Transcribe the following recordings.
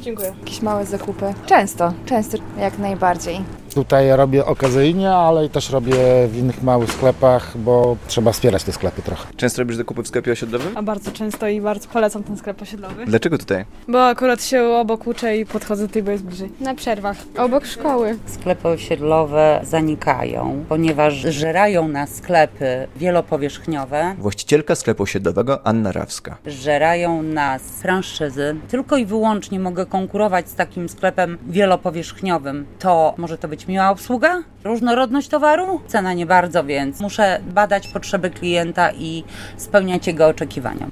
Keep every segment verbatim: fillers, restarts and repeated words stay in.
Dziękuję. Jakieś małe zakupy. Często, często, jak najbardziej. Tutaj robię okazyjnie, ale też robię w innych małych sklepach, bo trzeba wspierać te sklepy trochę. Często robisz zakupy w sklepie osiedlowym? A bardzo często i bardzo polecam ten sklep osiedlowy. Dlaczego tutaj? Bo akurat się obok uczę i podchodzę tutaj, bo jest bliżej. Na przerwach. Obok szkoły. Sklepy osiedlowe zanikają, ponieważ żerają nas sklepy wielopowierzchniowe. Właścicielka sklepu osiedlowego Anna Rawska. Żerają nas franszyzy. Tylko i wyłącznie mogę konkurować z takim sklepem wielopowierzchniowym. To może to być miła obsługa? Różnorodność towaru? Cena nie bardzo, więc muszę badać potrzeby klienta i spełniać jego oczekiwania.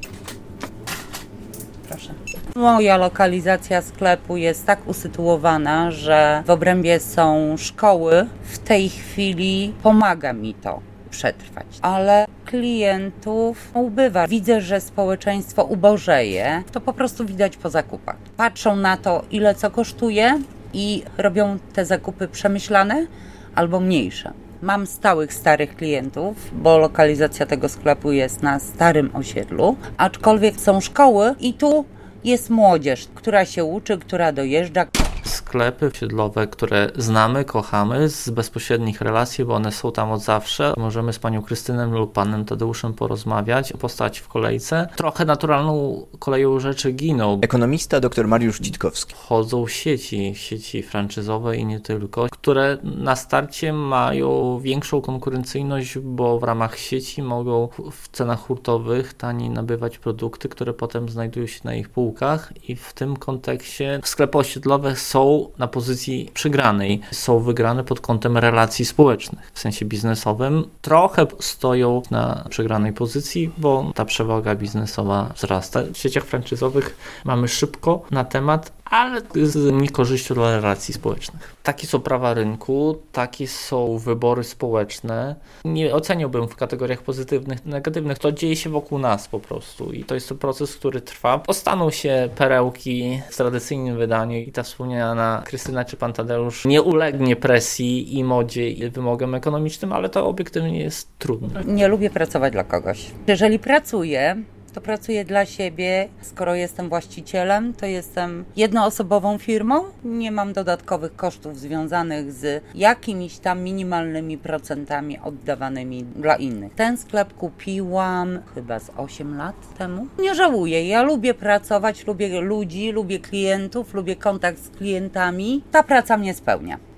Proszę. Moja lokalizacja sklepu jest tak usytuowana, że w obrębie są szkoły. W tej chwili pomaga mi to przetrwać, ale klientów ubywa. Widzę, że społeczeństwo ubożeje. To po prostu widać po zakupach. Patrzą na to, ile co kosztuje i robią te zakupy przemyślane albo mniejsze. Mam stałych, starych klientów, bo lokalizacja tego sklepu jest na starym osiedlu, aczkolwiek są szkoły i tu jest młodzież, która się uczy, która dojeżdża. Sklepy osiedlowe, które znamy, kochamy z bezpośrednich relacji, bo one są tam od zawsze. Możemy z panią Krystyną lub panem Tadeuszem porozmawiać, postać w kolejce. Trochę naturalną koleją rzeczy giną. Ekonomista dr Mariusz Dzitkowski. Chodzą sieci, sieci franczyzowe i nie tylko, które na starcie mają większą konkurencyjność, bo w ramach sieci mogą w cenach hurtowych taniej nabywać produkty, które potem znajdują się na ich półkach i w tym kontekście sklepy osiedlowe są na pozycji przegranej, są wygrane pod kątem relacji społecznych. W sensie biznesowym trochę stoją na przegranej pozycji, bo ta przewaga biznesowa wzrasta. W sieciach franczyzowych mamy szybko na temat, ale z niekorzyścią dla relacji społecznych. Takie są prawa rynku, takie są wybory społeczne. Nie oceniałbym w kategoriach pozytywnych, negatywnych. To dzieje się wokół nas po prostu i to jest to proces, który trwa. Ostaną się perełki w tradycyjnym wydaniu i ta wspomniana Krystyna czy pan Tadeusz nie ulegnie presji i modzie i wymogom ekonomicznym, ale to obiektywnie jest trudne. Nie lubię pracować dla kogoś. Jeżeli pracuję, to pracuję dla siebie. Skoro jestem właścicielem, to jestem jednoosobową firmą. Nie mam dodatkowych kosztów związanych z jakimiś tam minimalnymi procentami oddawanymi dla innych. Ten sklep kupiłam chyba z osiem lat temu. Nie żałuję. Ja lubię pracować, lubię ludzi, lubię klientów, lubię kontakt z klientami. Ta praca mnie spełnia.